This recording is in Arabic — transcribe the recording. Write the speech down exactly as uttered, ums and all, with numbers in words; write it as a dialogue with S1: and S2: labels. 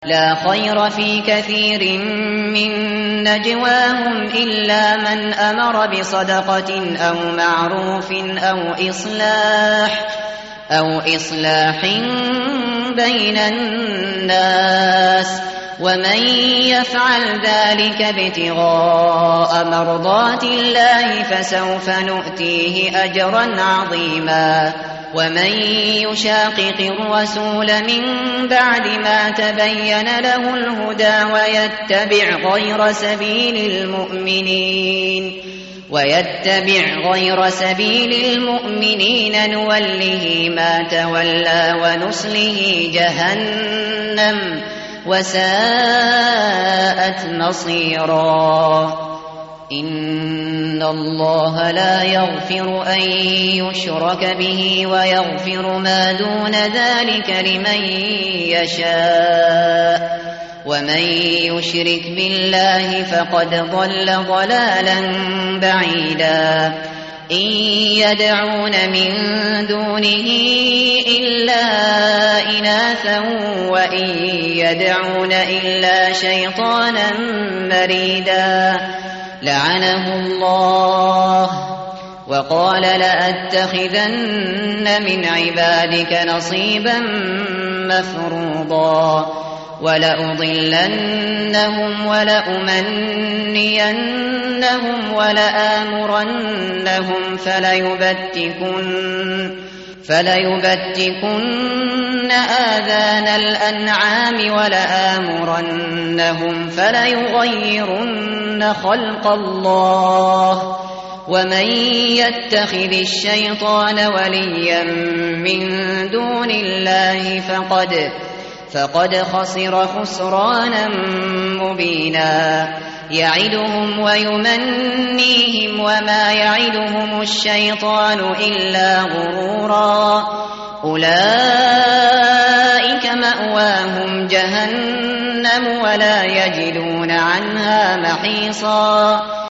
S1: لا خير في كثير من نجواهم إلا من أمر بصدقة أو معروف أو إصلاح أو إصلاح بين الناس ومن يفعل ذلك ابتغاء مرضات الله فسوف نؤتيه أجرا عظيما ومن يشاقق الرسول من بعد ما تبين له الهدى ويتبع غير سبيل المؤمنين ويتبع غير سبيل المؤمنين نوله ما تولى ونصله جهنم وساءت مصيرا إن الله لا يغفر أن يشرك به ويغفر ما دون ذلك لمن يشاء ومن يشرك بالله فقد ضل ضلالا بعيدا إن يدعون من دونه إلا إناثا وإن يدعون إلا شيطانا مريدا لعنه الله وقال لأتخذن من عبادك نصيبا مفروضا ولأضلنهم ولأمنينهم ولآمرنهم فليبتكن فليبتكن آذان الأنعام ولآمرنهم فليغيرن خلق الله ومن يتخذ الشيطان وليا من دون الله فقد فقد خسر خسرانا مبينا يعدهم ويمنيهم وما يعدهم الشيطان إلا غرورا أولئك مأواهم جهنم ولا يجدون عنها محيصا